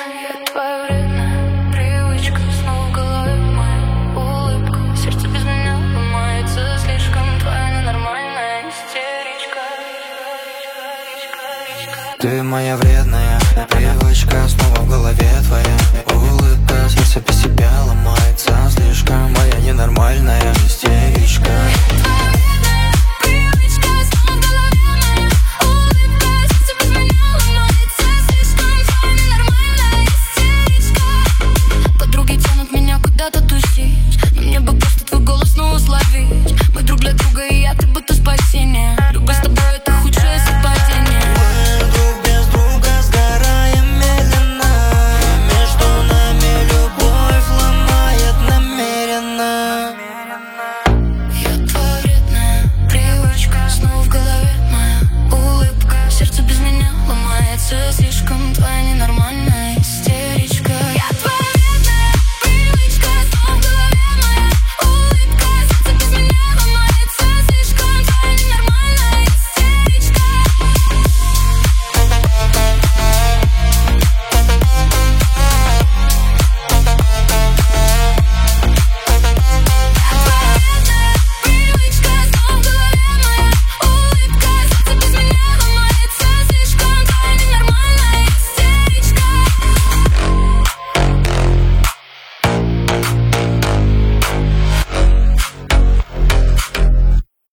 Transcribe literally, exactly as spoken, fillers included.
Я твоя вредная привычка, снова в голове моя улыбка. Сердце без меня ломается слишком, твоя ненормальная истеричка. Ты моя вредная привычка, снова в голове твоя улыбка. Сердце без тебя ломается слишком, моя ненормальная истеричка.